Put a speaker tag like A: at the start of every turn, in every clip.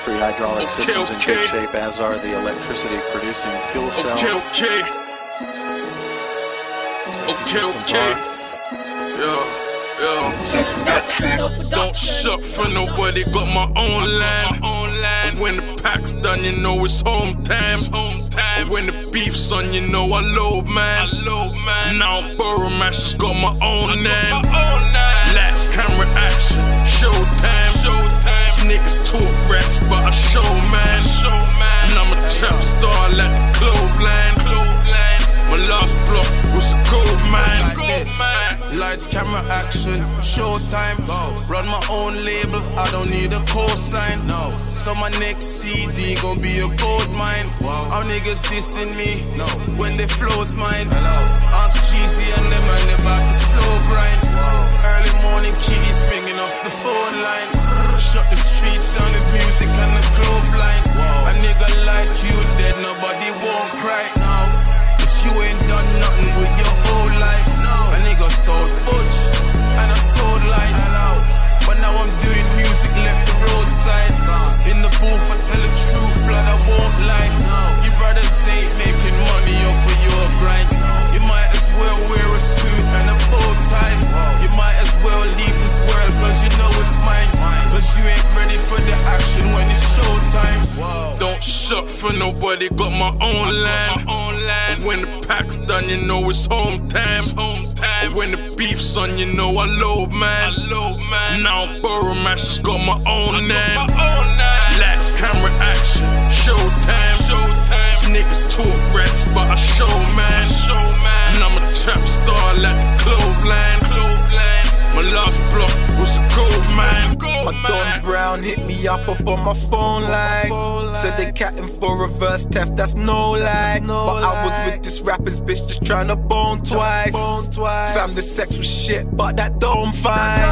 A: factory hydraulic systems in good shape, as are the electricity producing fuel cells.
B: Don't shop for nobody, got my own land. When the pack's done, you know it's home time. When the beef's on, you know I load man. Now I'm borrow matches, got my own name. Lights, camera, action, showtime. These niggas talk racks, but I show man. And I'm a trap star like the Cloveland. My last block was a gold mine.
C: Lights, camera, action, showtime. Run my own label, I don't need a cosign. So my next CD gon' be a gold mine. Our niggas dissing me when they flow's mine. Ask Cheesy and them and they back the slow grind. Early morning keys ringing off the phone line. Shut the streets down, the music and the clove line. A nigga like you dead, nobody won't cry now. You ain't done nothing with your whole life. A nigga sold butch and I sold light. But now I'm doing music, left the roadside. In the booth I tell the truth, blood I won't lie. You brothers ain't making money off of your grind. You might as well wear a suit and a bow tie. You might as well leave this world cause you know it's mine. Cause you ain't ready for the action when it's showtime.
B: Don't shop for nobody, got my own land. When the pack's done, you know it's home time. When the beef's on, you know I load man. Now I'm borrow matches, got my own name. Lights, camera, action, showtime. These niggas talk racks, but I show man. And I'm a trap star like the Cloveland. My last block was a gold mine.
C: My Don Brown hit me up on my phone line. Said they catting for reverse theft, that's no lie. But I was with this rapper's bitch just tryna bone twice. Family sex was shit, but that don't fine.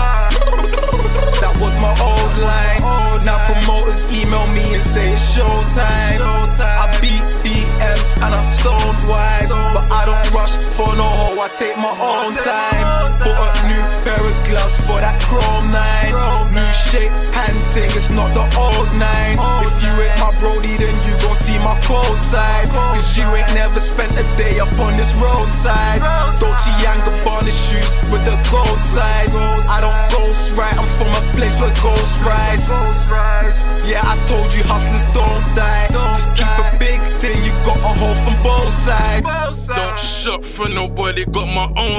C: That was my old line. Now promoters email me and say it's showtime. I beat BMs and I'm stoned wives, but I don't rush for no hoe, I take my own time. Bought a new pair of gloves for that chrome 9. New shape, hand ting, it's not the old 9. If you ain't my brody, then you gon' see my cold side. Cause you ain't never spent a day up on this roadside. Dolce & Gabbana shoes with the gold side. I don't ghost ride, I'm from a place where ghost rise. Yeah, I told you hustlers don't die. Just keep a big thing, you got a hole from both sides.
B: Don't shop for nobody, got my own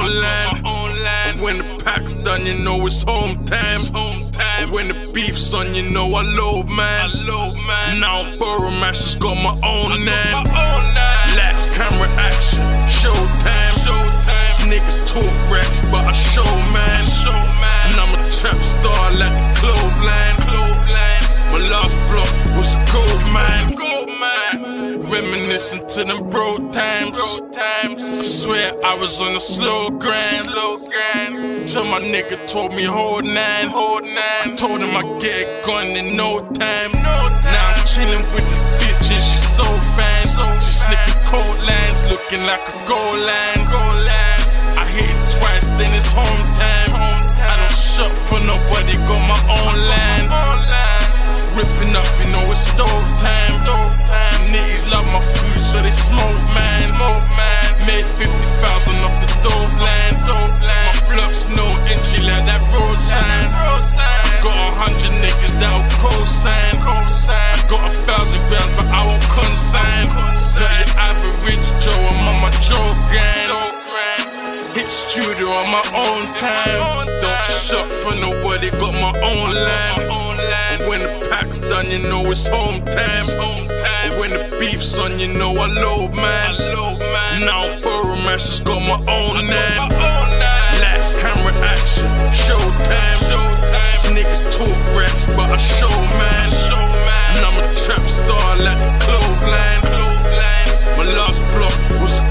B: land. When the pack's done, you know it's home time. When the beef's on, you know I load man. Now I'm borrow matches, got my own name. Lights, camera, action, showtime. These niggas talk racks, but I show man. And I'm a trap star like the Cloveland. My last block was a gold mine. Reminiscing to them bro times. I swear I was on a slow grind. Till my nigga told me hold 9. I told him I'd get it gone in no time. Now I'm chilling with this bitch and she's so fine. She sniffing cold lines, looking like a gold line. I hit it twice, then it's home time. I don't shop for nobody, got my own land. Ripping up, you know it's stove time. Niggas love my food, so they smoke man. Made 50,000 off the dope land. My block's no entry like that road sign. I got 100 niggas that'll co-sign. I got 1,000 grams, but I won't consign. Not your average Joe, I'm on my Joe gang. Hit studio on my own time. Don't shop for nobody, got my own land. When the pack's done, you know it's home time. When the beef's on, you know I load man. Now I'm borrow matches, got my own name. Lights, camera, action, showtime. These niggas talk racks, but I show man. And I'm a trap star like the Cloveland. My last block was